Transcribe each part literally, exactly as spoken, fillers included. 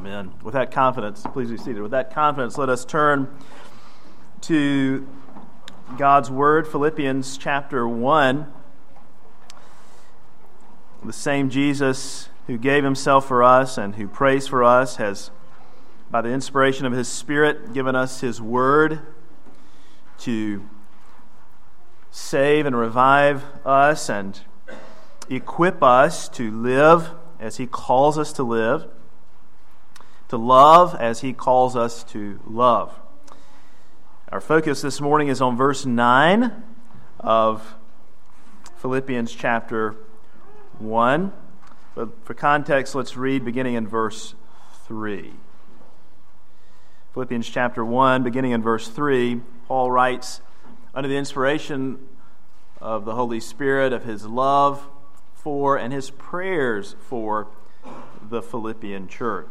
Amen. With that confidence, please be seated. With that confidence, let us turn to God's Word, Philippians chapter one. The same Jesus who gave himself for us and who prays for us has, by the inspiration of his Spirit, given us his Word to save and revive us and equip us to live as he calls us to live, to love as he calls us to love. Our focus this morning is on verse nine of Philippians chapter one. But for context, let's read beginning in verse three. Philippians chapter one, beginning in verse three, Paul writes, under the inspiration of the Holy Spirit, of his love for and his prayers for the Philippian church.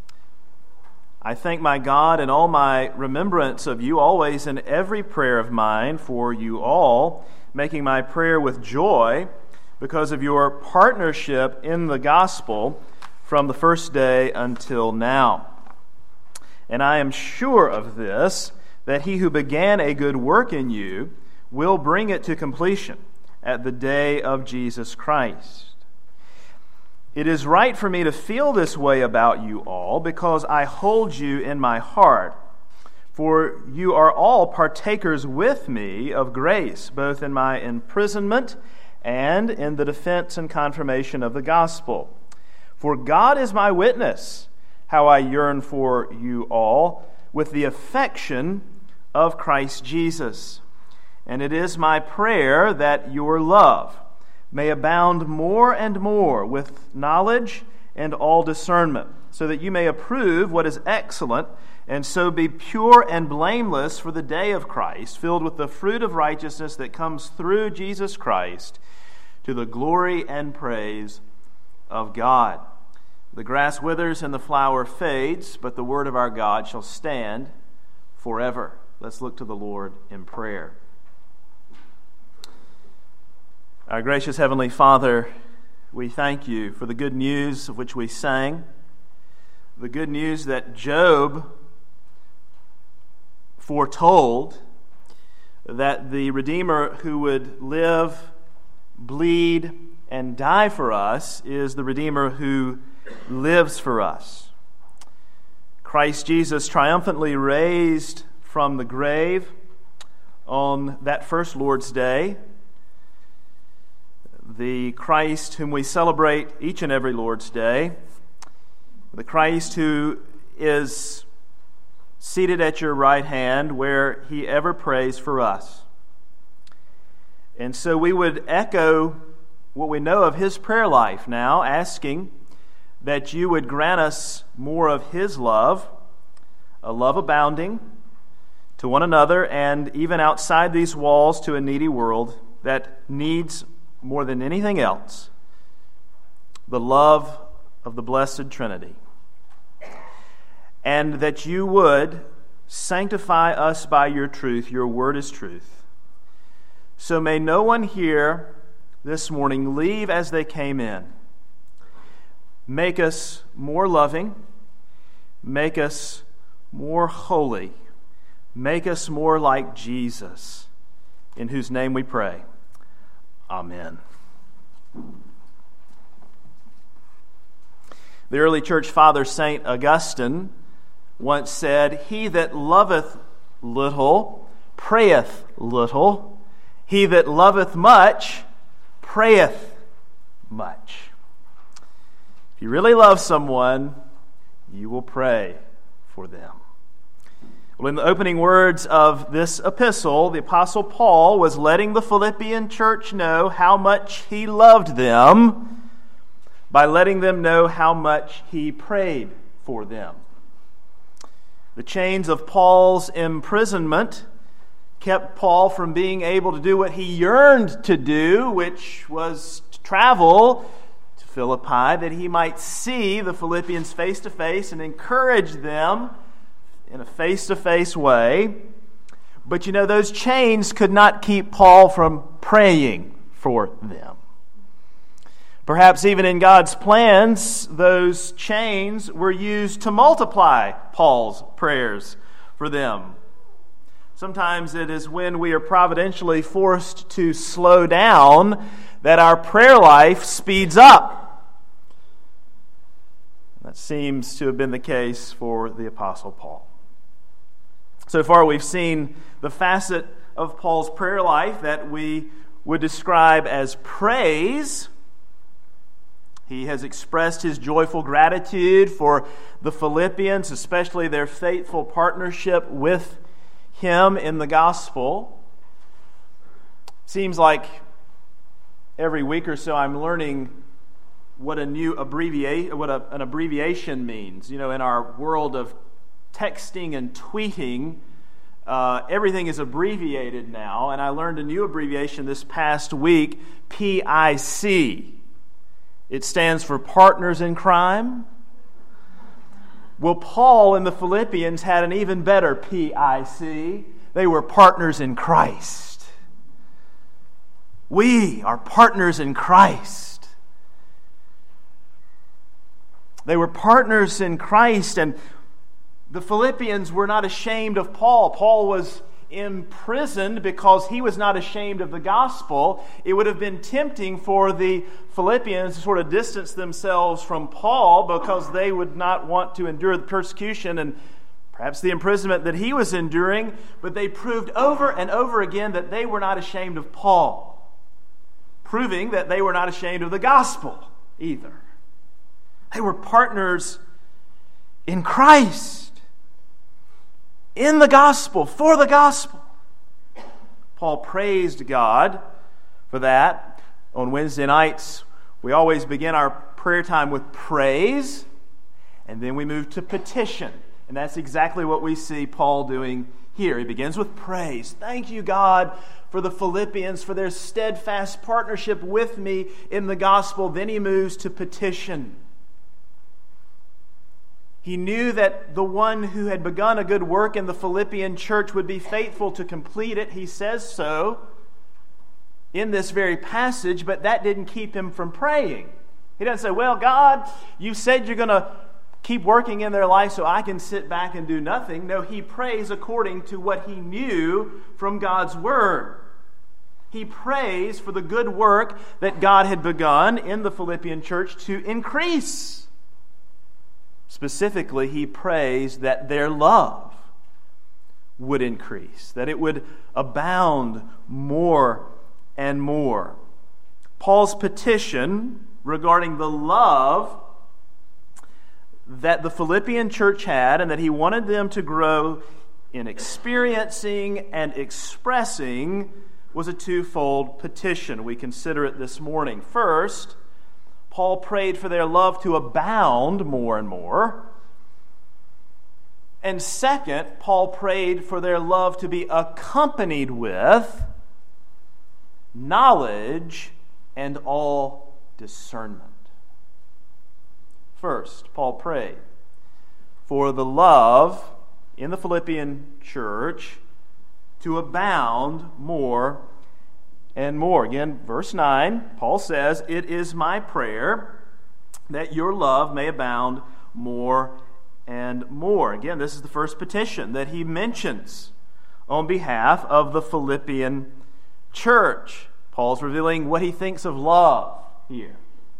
I thank my God in all my remembrance of you, always in every prayer of mine for you all, making my prayer with joy because of your partnership in the gospel from the first day until now. And I am sure of this, that he who began a good work in you will bring it to completion at the day of Jesus Christ. It is right for me to feel this way about you all, because I hold you in my heart. For you are all partakers with me of grace, both in my imprisonment and in the defense and confirmation of the gospel. For God is my witness, how I yearn for you all with the affection of Christ Jesus. And it is my prayer that your love may abound more and more with knowledge and all discernment, so that you may approve what is excellent, and so be pure and blameless for the day of Christ, filled with the fruit of righteousness that comes through Jesus Christ, to the glory and praise of God. The grass withers and the flower fades, but the word of our God shall stand forever. Let's look to the Lord in prayer. Our gracious Heavenly Father, we thank you for the good news of which we sang, the good news that Job foretold, that the Redeemer who would live, bleed, and die for us is the Redeemer who lives for us. Christ Jesus triumphantly raised from the grave on that first Lord's Day, the Christ whom we celebrate each and every Lord's Day, the Christ who is seated at your right hand where he ever prays for us. And so we would echo what we know of his prayer life now, asking that you would grant us more of his love, a love abounding to one another and even outside these walls to a needy world that needs more than anything else the love of the Blessed Trinity. And that you would sanctify us by your truth. Your word is truth. So may no one here this morning leave as they came in. Make us more loving. Make us more holy. Make us more like Jesus, in whose name we pray. Amen. The early church father, Saint Augustine, once said, "He that loveth little prayeth little. He that loveth much prayeth much." If you really love someone, you will pray for them. Well, in the opening words of this epistle, the Apostle Paul was letting the Philippian church know how much he loved them by letting them know how much he prayed for them. The chains of Paul's imprisonment kept Paul from being able to do what he yearned to do, which was to travel to Philippi, that he might see the Philippians face to face and encourage them in a face-to-face way. But you know, those chains could not keep Paul from praying for them. Perhaps even in God's plans, those chains were used to multiply Paul's prayers for them. Sometimes it is when we are providentially forced to slow down that our prayer life speeds up. That seems to have been the case for the Apostle Paul. So far we've seen the facet of Paul's prayer life that we would describe as praise. He has expressed his joyful gratitude for the Philippians, especially their faithful partnership with him in the gospel. Seems like every week or so I'm learning what a new abbreviation, what a, an abbreviation means. You know, in our world of texting and tweeting, uh, everything is abbreviated now, and I learned a new abbreviation this past week, P I C. It stands for Partners in Crime. Well, Paul and the Philippians had an even better P I C. They were partners in Christ. We are partners in Christ. They were partners in Christ, and the Philippians were not ashamed of Paul. Paul was imprisoned because he was not ashamed of the gospel. It would have been tempting for the Philippians to sort of distance themselves from Paul because they would not want to endure the persecution and perhaps the imprisonment that he was enduring, but they proved over and over again that they were not ashamed of Paul, proving that they were not ashamed of the gospel either. They were partners in Christ, in the gospel, for the gospel. Paul praised God for that. On Wednesday nights, we always begin our prayer time with praise, and then we move to petition. And that's exactly what we see Paul doing here. He begins with praise. Thank you, God, for the Philippians, for their steadfast partnership with me in the gospel. Then he moves to petition. He knew that the one who had begun a good work in the Philippian church would be faithful to complete it. He says so in this very passage, but that didn't keep him from praying. He doesn't say, well, God, you said you're going to keep working in their life so I can sit back and do nothing. No, he prays according to what he knew from God's word. He prays for the good work that God had begun in the Philippian church to increase. Specifically, he prays that their love would increase, that it would abound more and more. Paul's petition regarding the love that the Philippian church had and that he wanted them to grow in experiencing and expressing was a twofold petition. We consider it this morning. First, Paul prayed for their love to abound more and more. And second, Paul prayed for their love to be accompanied with knowledge and all discernment. First, Paul prayed for the love in the Philippian church to abound more and more. Again, verse nine, Paul says, "It is my prayer that your love may abound more and more." Again, this is the first petition that he mentions on behalf of the Philippian church. Paul's revealing what he thinks of love here.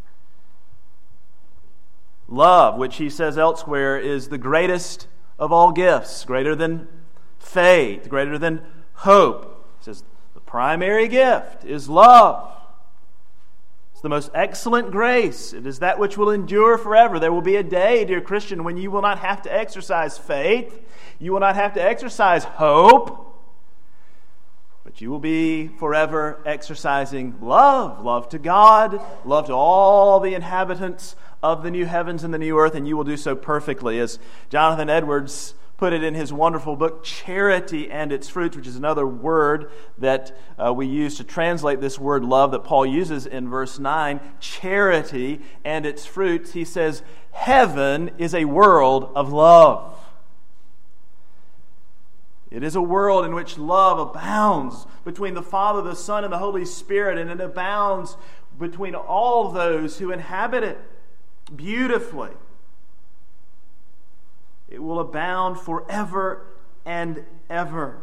Love, which he says elsewhere, is the greatest of all gifts, greater than faith, greater than hope. He says, primary gift is love. It's the most excellent grace. It is that which will endure forever. There will be a day, dear Christian, when you will not have to exercise faith. You will not have to exercise hope. But you will be forever exercising love. Love to God. Love to all the inhabitants of the new heavens and the new earth. And you will do so perfectly. As Jonathan Edwards put it in his wonderful book, Charity and Its Fruits, which is another word that uh, we use to translate this word love that Paul uses in verse nine. Charity and its fruits. He says, heaven is a world of love. It is a world in which love abounds between the Father, the Son, and the Holy Spirit, and it abounds between all those who inhabit it beautifully. It will abound forever and ever.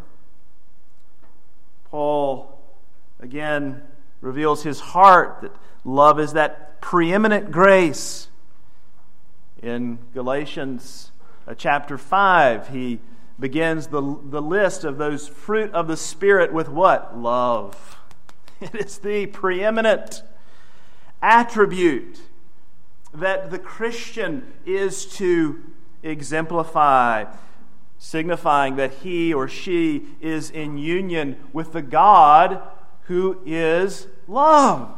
Paul, again, reveals his heart that love is that preeminent grace. In Galatians uh, chapter five, he begins the, the list of those fruit of the Spirit with what? Love. It is the preeminent attribute that the Christian is to exemplify, signifying that he or she is in union with the God who is love.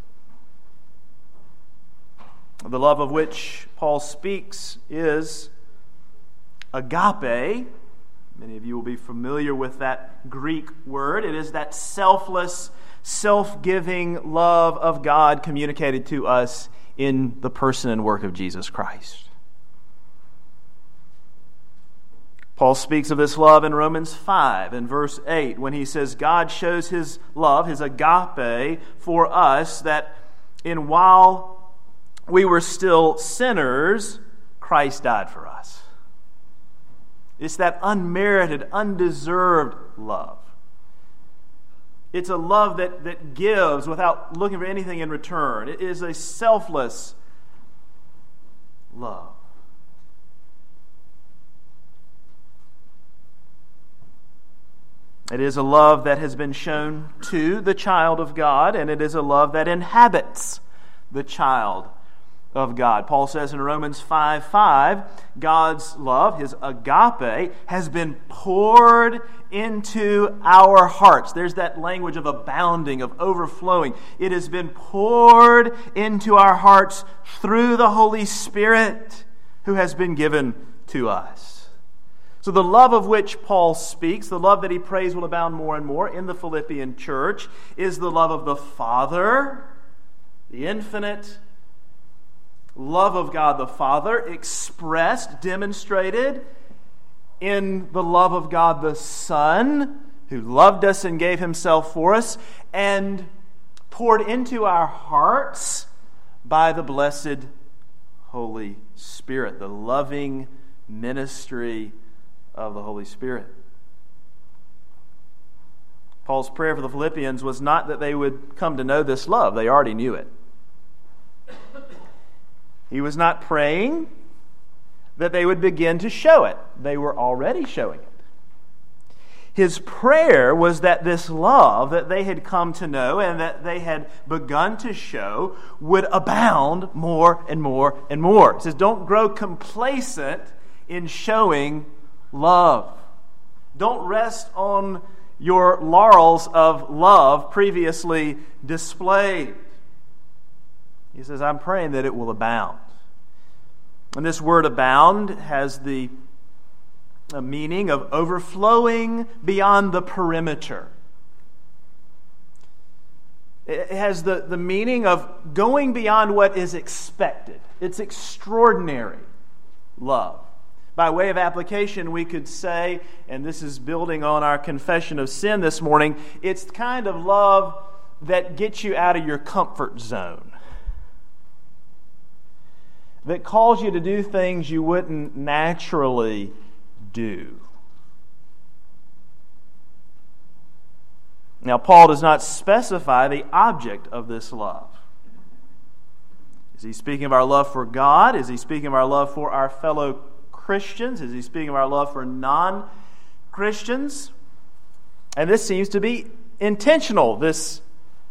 The love of which Paul speaks is agape. Many of you will be familiar with that Greek word. It is that selfless, self-giving love of God communicated to us in the person and work of Jesus Christ. Paul speaks of this love in Romans five and verse eight when he says God shows his love, his agape, for us that in while we were still sinners, Christ died for us. It's that unmerited, undeserved love. It's a love that, that gives without looking for anything in return. It is a selfless love. It is a love that has been shown to the child of God, and it is a love that inhabits the child of God. Paul says in Romans five five, God's love, his agape, has been poured into our hearts. There's that language of abounding, of overflowing. It has been poured into our hearts through the Holy Spirit who has been given to us. So the love of which Paul speaks, the love that he prays will abound more and more in the Philippian church, is the love of the Father, the infinite love of God the Father, expressed, demonstrated in the love of God the Son, who loved us and gave himself for us, and poured into our hearts by the blessed Holy Spirit, the loving ministry of the Holy Spirit. Paul's prayer for the Philippians was not that they would come to know this love. They already knew it. He was not praying that they would begin to show it. They were already showing it. His prayer was that this love that they had come to know and that they had begun to show would abound more and more and more. He says, don't grow complacent in showing love. Don't rest on your laurels of love previously displayed. He says, I'm praying that it will abound. And this word abound has the meaning of overflowing beyond the perimeter. It has the, the meaning of going beyond what is expected. It's extraordinary love. By way of application, we could say, and this is building on our confession of sin this morning, it's the kind of love that gets you out of your comfort zone, that calls you to do things you wouldn't naturally do. Now, Paul does not specify the object of this love. Is he speaking of our love for God? Is he speaking of our love for our fellow Christians? Is he speaking of our love for non-Christians? And this seems to be intentional, this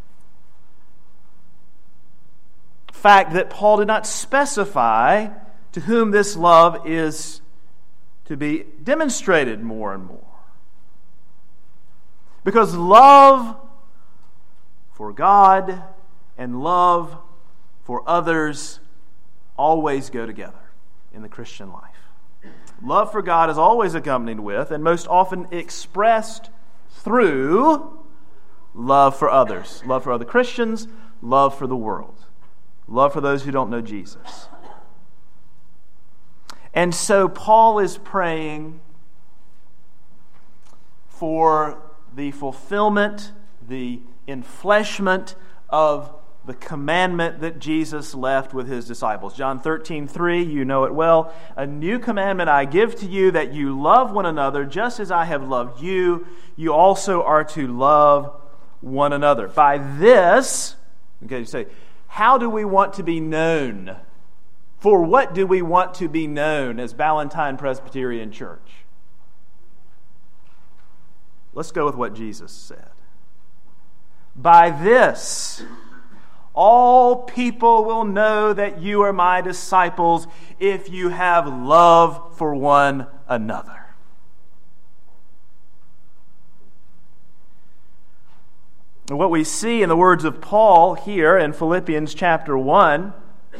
fact that Paul did not specify to whom this love is to be demonstrated more and more. Because love for God and love for others always go together in the Christian life. Love for God is always accompanied with, and most often expressed through, love for others. Love for other Christians, love for the world. Love for those who don't know Jesus. And so Paul is praying for the fulfillment, the enfleshment of the commandment that Jesus left with his disciples. John thirteen three, you know it well. A new commandment I give to you, that you love one another just as I have loved you. You also are to love one another. By this, okay, you say, how do we want to be known? For what do we want to be known as Ballantine Presbyterian Church? Let's go with what Jesus said. By this, all people will know that you are my disciples if you have love for one another. And what we see in the words of Paul here in Philippians chapter one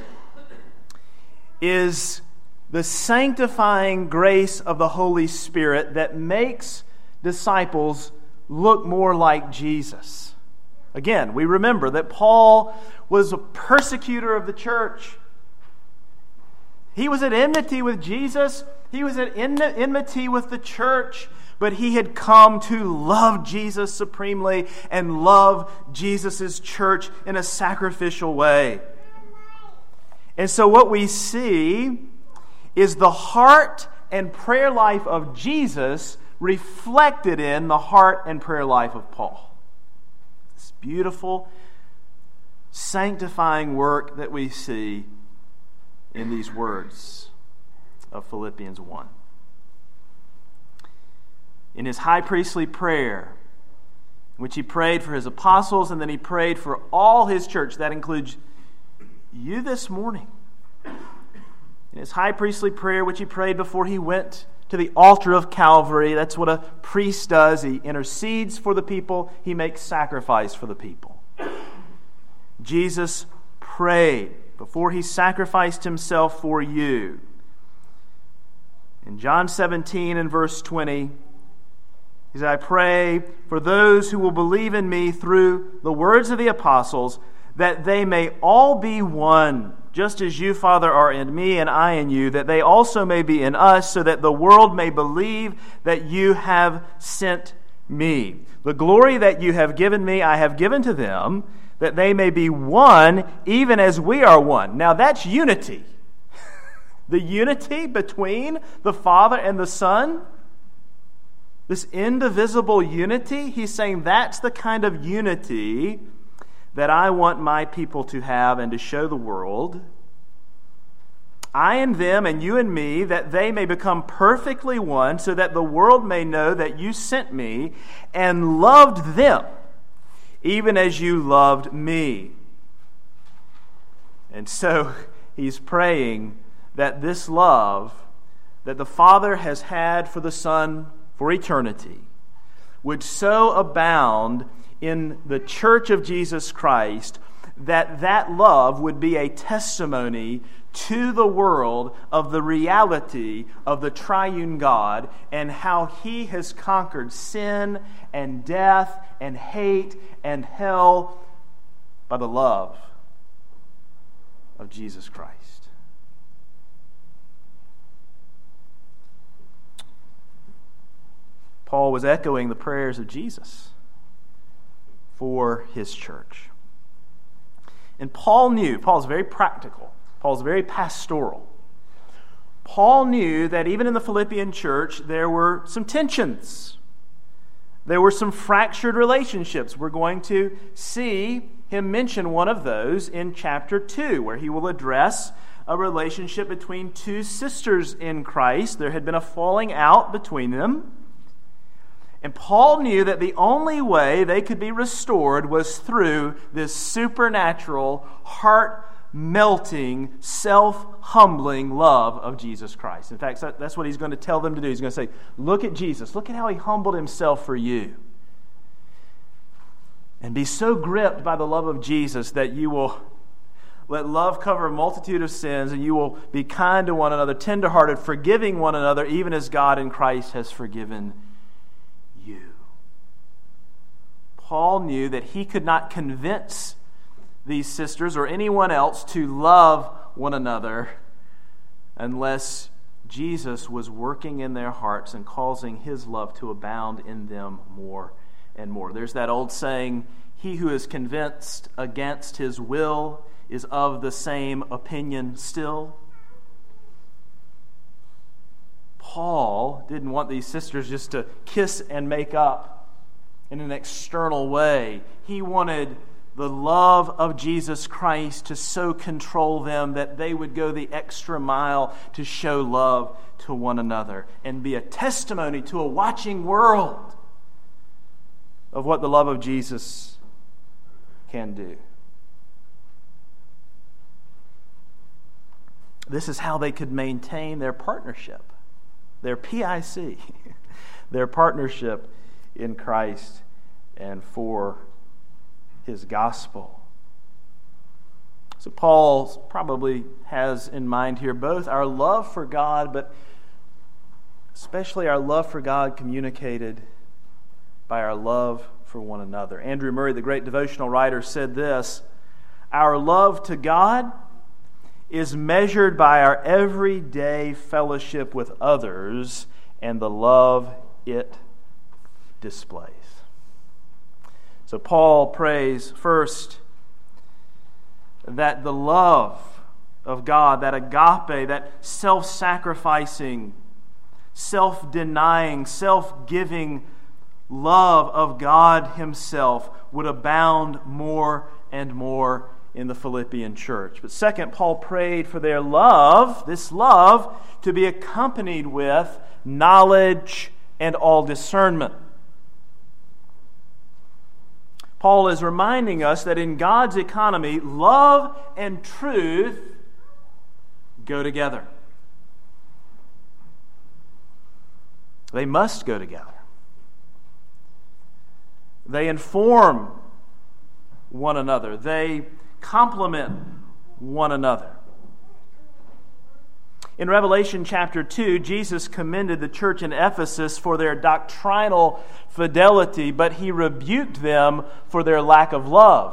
is the sanctifying grace of the Holy Spirit that makes disciples look more like Jesus. Again, we remember that Paul was a persecutor of the church. He was at enmity with Jesus. He was at enmity with the church. But he had come to love Jesus supremely and love Jesus' church in a sacrificial way. And so what we see is the heart and prayer life of Jesus reflected in the heart and prayer life of Paul. This beautiful, sanctifying work that we see in these words of Philippians one. In his high priestly prayer, in which he prayed for his apostles and then he prayed for all his church, that includes you this morning. In his high priestly prayer, which he prayed before he went to the altar of Calvary, that's what a priest does. He intercedes for the people. He makes sacrifice for the people. Jesus prayed before he sacrificed himself for you. In John seventeen and verse twenty, he said, I pray for those who will believe in me through the words of the apostles, that they may all be one, just as you, Father, are in me and I in you, that they also may be in us, so that the world may believe that you have sent me. The glory that you have given me, I have given to them, that they may be one, even as we are one. Now that's unity. The unity between the Father and the Son, this indivisible unity, he's saying that's the kind of unity that I want my people to have and to show the world. I and them and you and me, that they may become perfectly one, so that the world may know that you sent me and loved them, even as you loved me. And so he's praying that this love that the Father has had for the Son for eternity would so abound in the church of Jesus Christ that that love would be a testimony to the world of the reality of the triune God and how he has conquered sin and death and hate and hell by the love of Jesus Christ. Paul was echoing the prayers of Jesus for his church. And Paul knew, Paul's very practical, Paul's very pastoral. Paul knew that even in the Philippian church there were some tensions. There were some fractured relationships. We're going to see him mention one of those in chapter two, where he will address a relationship between two sisters in Christ. There had been a falling out between them. And Paul knew that the only way they could be restored was through this supernatural, heart-melting, self-humbling love of Jesus Christ. In fact, that's what he's going to tell them to do. He's going to say, look at Jesus. Look at how he humbled himself for you. And be so gripped by the love of Jesus that you will let love cover a multitude of sins, and you will be kind to one another, tenderhearted, forgiving one another, even as God in Christ has forgiven you. Paul knew that he could not convince these sisters or anyone else to love one another unless Jesus was working in their hearts and causing his love to abound in them more and more. There's that old saying, He who is convinced against his will is of the same opinion still. Paul didn't want these sisters just to kiss and make up in an external way. He wanted the love of Jesus Christ to so control them that they would go the extra mile to show love to one another and be a testimony to a watching world of what the love of Jesus can do. This is how they could maintain their partnership, their P I C, their partnership in Christ and for His gospel. So Paul probably has in mind here both our love for God, but especially our love for God communicated by our love for one another. Andrew Murray, the great devotional writer, said this: "Our love to God is measured by our everyday fellowship with others and the love it displays." So Paul prays first that the love of God, that agape, that self-sacrificing, self-denying, self-giving love of God Himself would abound more and more in the Philippian church. But second, Paul prayed for their love, this love, to be accompanied with knowledge and all discernment. Paul is reminding us that in God's economy, love and truth go together. They must go together. They inform one another. They complement one another. In Revelation chapter two, Jesus commended the church in Ephesus for their doctrinal fidelity, but He rebuked them for their lack of love.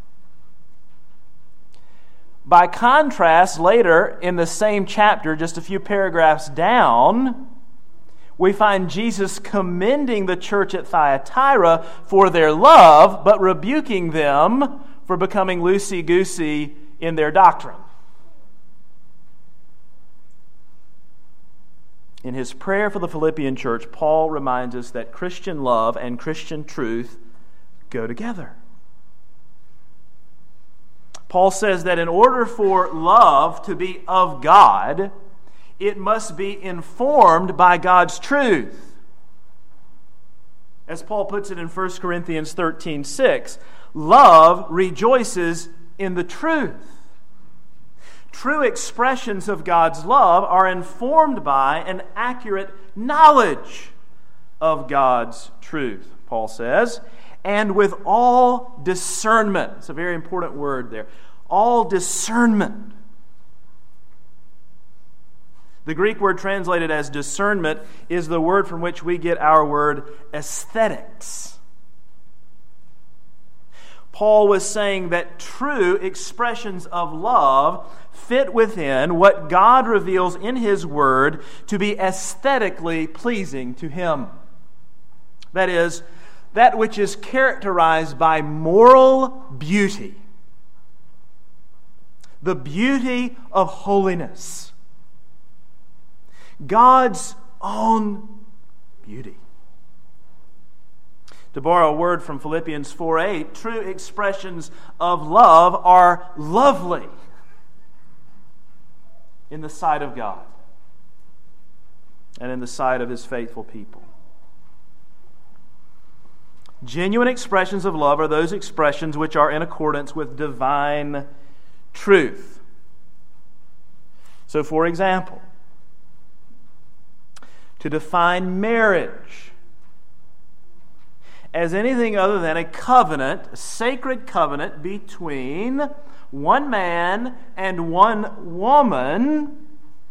By contrast, later in the same chapter, just a few paragraphs down, we find Jesus commending the church at Thyatira for their love, but rebuking them for becoming loosey-goosey in their doctrine. In his prayer for the Philippian church, Paul reminds us that Christian love and Christian truth go together. Paul says that in order for love to be of God, it must be informed by God's truth. As Paul puts it in First Corinthians thirteen six, love rejoices in the truth. True expressions of God's love are informed by an accurate knowledge of God's truth, Paul says, and with all discernment. It's a very important word there. All discernment. The Greek word translated as discernment is the word from which we get our word aesthetics. Paul was saying that true expressions of love fit within what God reveals in His Word to be aesthetically pleasing to Him. That is, that which is characterized by moral beauty, the beauty of holiness, God's own beauty. To borrow a word from Philippians four eight, true expressions of love are lovely in the sight of God and in the sight of His faithful people. Genuine expressions of love are those expressions which are in accordance with divine truth. So, for example, to define marriage as anything other than a covenant, a sacred covenant between one man and one woman,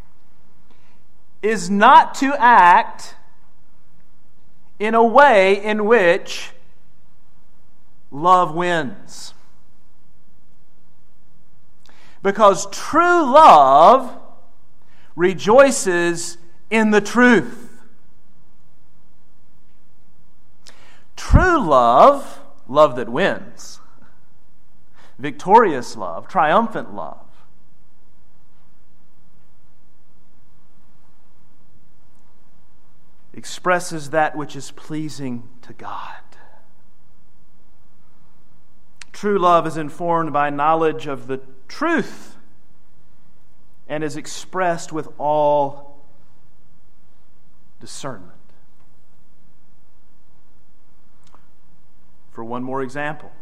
is not to act in a way in which love wins. Because true love rejoices in the truth. True love, love that wins, victorious love, triumphant love. Expresses that which is pleasing to God. True love is informed by knowledge of the truth and is expressed with all discernment. For one more example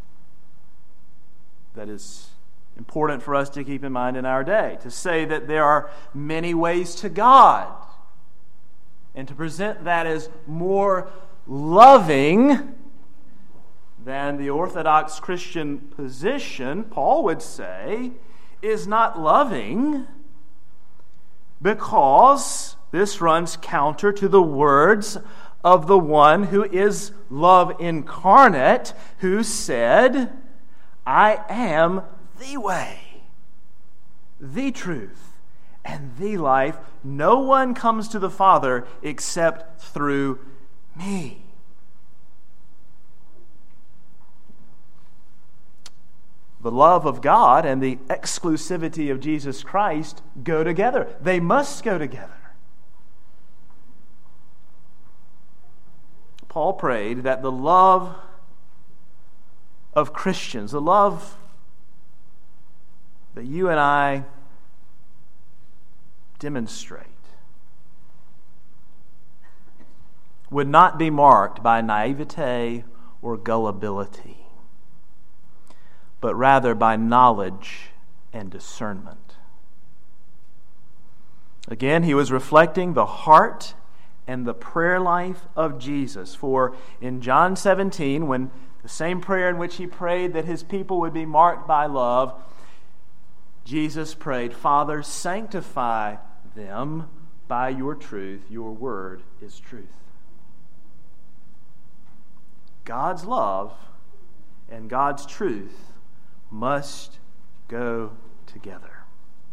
that is important for us to keep in mind in our day, to say that there are many ways to God, and to present that as more loving than the Orthodox Christian position, Paul would say, is not loving, because this runs counter to the words of the one who is love incarnate, who said, I am the way, the truth, and the life. No one comes to the Father except through me. The love of God and the exclusivity of Jesus Christ go together. They must go together. Paul prayed that the love of Christians, the love that you and I demonstrate, would not be marked by naivete or gullibility, but rather by knowledge and discernment. Again, he was reflecting the heart and the prayer life of Jesus. For in John seventeen, when the same prayer in which he prayed that his people would be marked by love, Jesus prayed, Father, sanctify them by your truth. Your word is truth. God's love and God's truth must go together.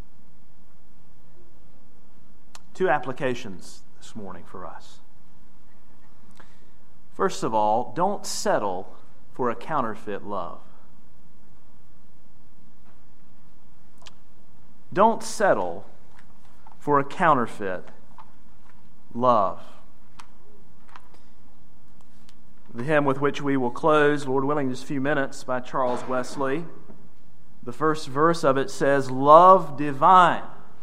Two applications this morning for us. First of all, don't settle for a counterfeit love. Don't settle for a counterfeit love. The hymn with which we will close, Lord willing, in just a few minutes, by Charles Wesley. The first verse of it says, Love divine,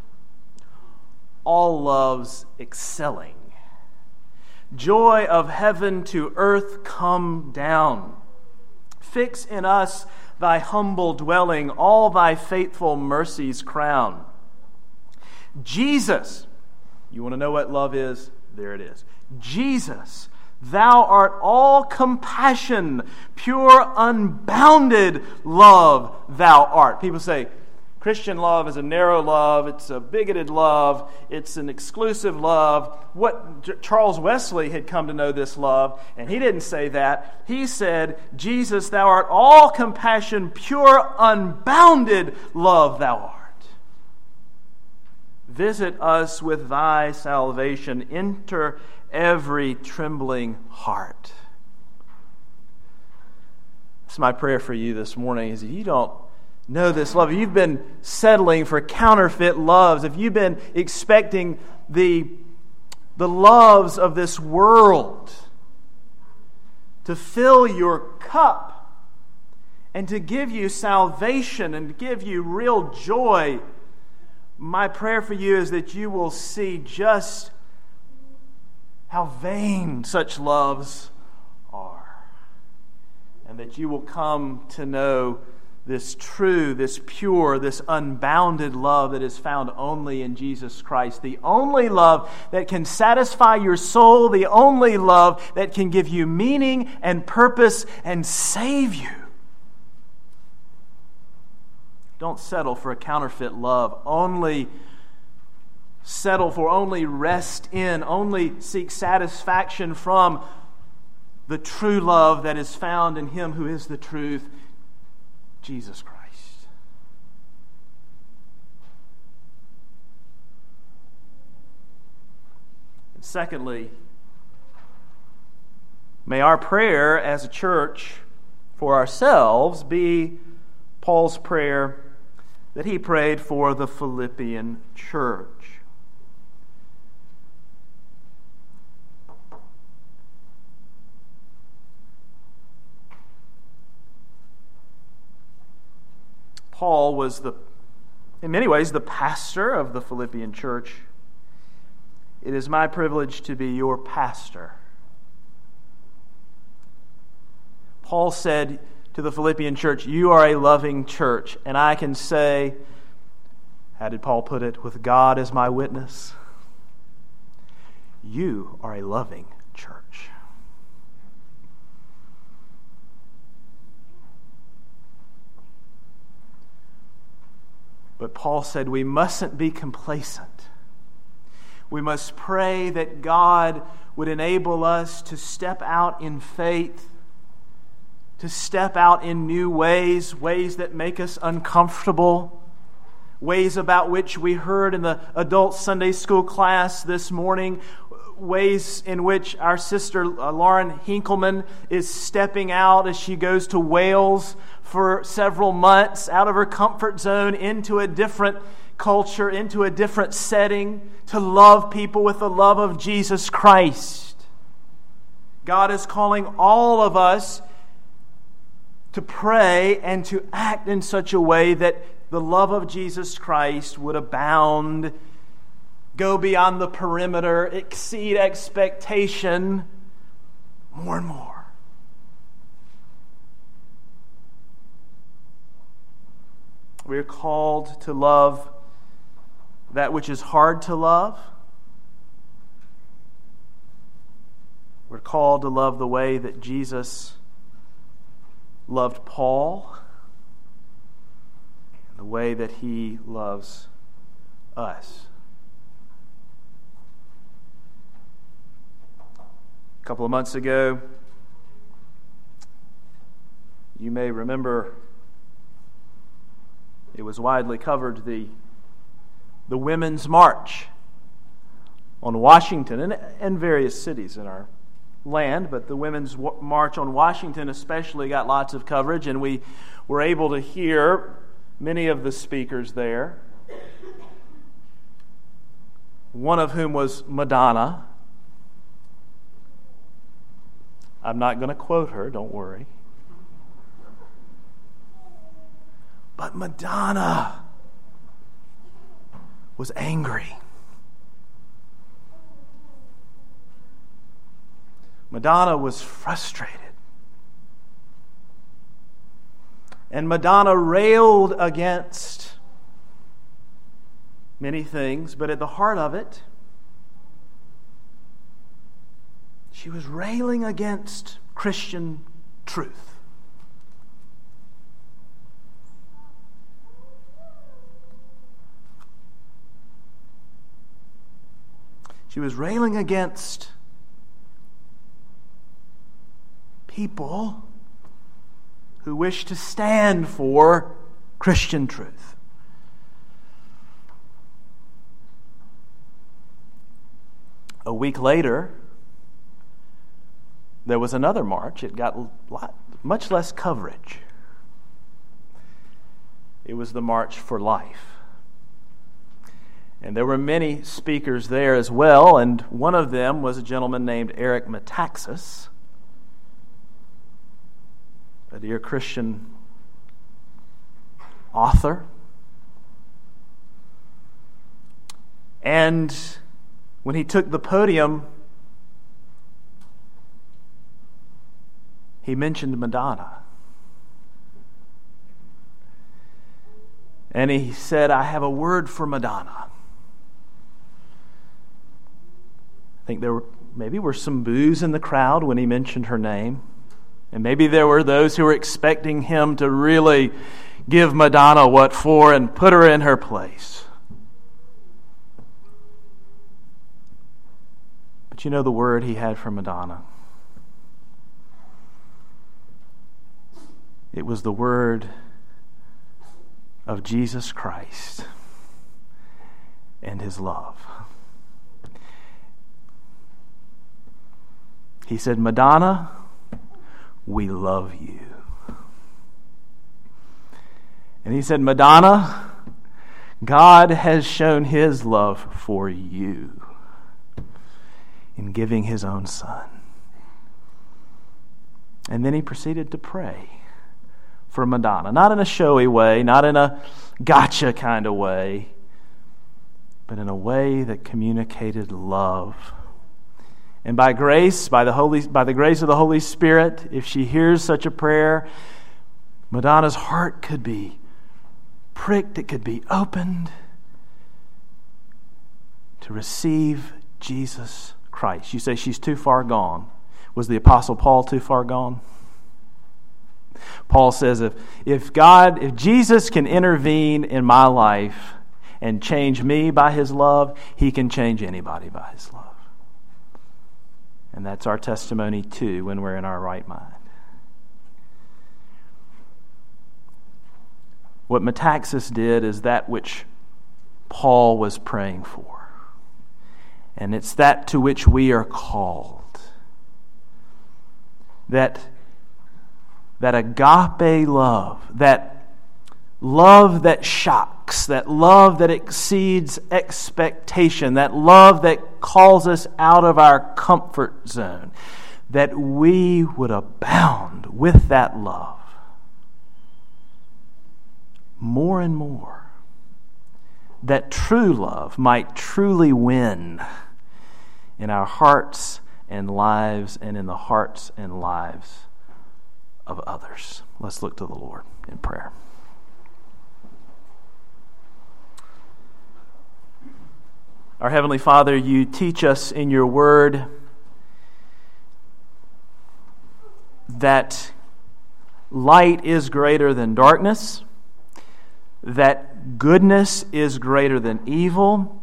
all loves excelling, joy of heaven to earth come down. Fix in us thy humble dwelling, all thy faithful mercies crown. Jesus, you want to know what love is? There it is. Jesus, thou art all compassion, pure, unbounded love thou art. People say, Christian love is a narrow love, it's a bigoted love, it's an exclusive love. What Charles Wesley had come to know this love, and he didn't say that. He said, Jesus, thou art all compassion, pure, unbounded love thou art. Visit us with thy salvation, enter every trembling heart. That's my prayer for you this morning, is if you don't know this love, if you've been settling for counterfeit loves, if you've been expecting the, the loves of this world to fill your cup and to give you salvation and to give you real joy, my prayer for you is that you will see just how vain such loves are, and that you will come to know this true, this pure, this unbounded love that is found only in Jesus Christ. The only love that can satisfy your soul, the only love that can give you meaning and purpose and save you. Don't settle for a counterfeit love. Only settle for, only rest in, only seek satisfaction from the true love that is found in Him who is the truth, Jesus Christ. And secondly, may our prayer as a church for ourselves be Paul's prayer that he prayed for the Philippian church. Paul was, the, in many ways, the pastor of the Philippian church. It is my privilege to be your pastor. Paul said to the Philippian church, "You are a loving church." And I can say, how did Paul put it? With God as my witness, you are a loving church. But Paul said we mustn't be complacent. We must pray that God would enable us to step out in faith, to step out in new ways, ways that make us uncomfortable, ways about which we heard in the adult Sunday school class this morning, ways in which our sister uh, Lauren Hinkleman is stepping out as she goes to Wales for several months out of her comfort zone into a different culture, into a different setting, to love people with the love of Jesus Christ. God is calling all of us to pray and to act in such a way that the love of Jesus Christ would abound, go beyond the perimeter, exceed expectation more and more. We are called to love that which is hard to love. We're called to love the way that Jesus loved Paul, and the way that he loves us. A couple of months ago, you may remember it was widely covered, the, the Women's March on Washington and, and various cities in our land, but the Women's March on Washington especially got lots of coverage, and we were able to hear many of the speakers there, one of whom was Madonna. I'm not going to quote her, don't worry. But Madonna was angry. Madonna was frustrated. And Madonna railed against many things, but at the heart of it, she was railing against Christian truth. She was railing against people who wish to stand for Christian truth. A week later, there was another march. It got a lot, much less coverage. It was the March for Life. And there were many speakers there as well, and one of them was a gentleman named Eric Metaxas, a dear Christian author. And when he took the podium, he mentioned Madonna. And he said, "I have a word for Madonna." I think there were maybe were some boos in the crowd when he mentioned her name. And maybe there were those who were expecting him to really give Madonna what for and put her in her place. But you know the word he had for Madonna? It was the word of Jesus Christ and his love. He said, "Madonna, we love you." And he said, Madonna, God has shown his love for you in giving his own son. And then he proceeded to pray for Madonna, not in a showy way, not in a gotcha kind of way, but in a way that communicated love. And by grace, by the Holy, by the grace of the Holy Spirit, if she hears such a prayer, Madonna's heart could be pricked, it could be opened to receive Jesus Christ. You say she's too far gone. Was the Apostle Paul too far gone? Paul says if, if God, if Jesus can intervene in my life and change me by his love, he can change anybody by his love. And that's our testimony too when we're in our right mind. What Metaxas did is that which Paul was praying for. And it's that to which we are called. That, that agape love, that love that shocks, that love that exceeds expectation, that love that calls us out of our comfort zone, that we would abound with that love more and more, that true love might truly win in our hearts and lives and in the hearts and lives of others. Let's look to the Lord in prayer. Our Heavenly Father, you teach us in your word that light is greater than darkness, that goodness is greater than evil,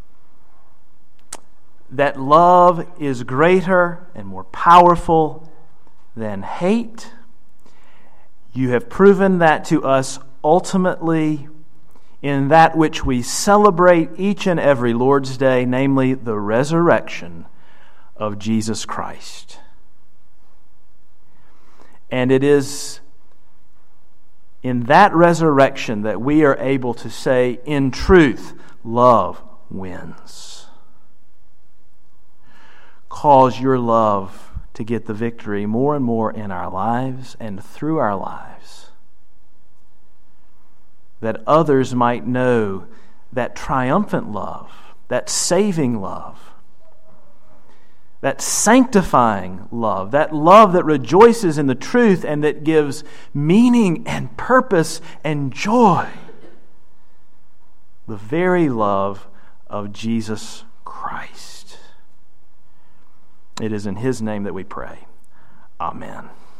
that love is greater and more powerful than hate. You have proven that to us ultimately in that which we celebrate each and every Lord's Day, namely the resurrection of Jesus Christ. And it is in that resurrection that we are able to say, in truth, love wins. Cause your love to get the victory more and more in our lives and through our lives, that others might know that triumphant love, that saving love, that sanctifying love, that love that rejoices in the truth and that gives meaning and purpose and joy, the very love of Jesus Christ. It is in his name that we pray. Amen.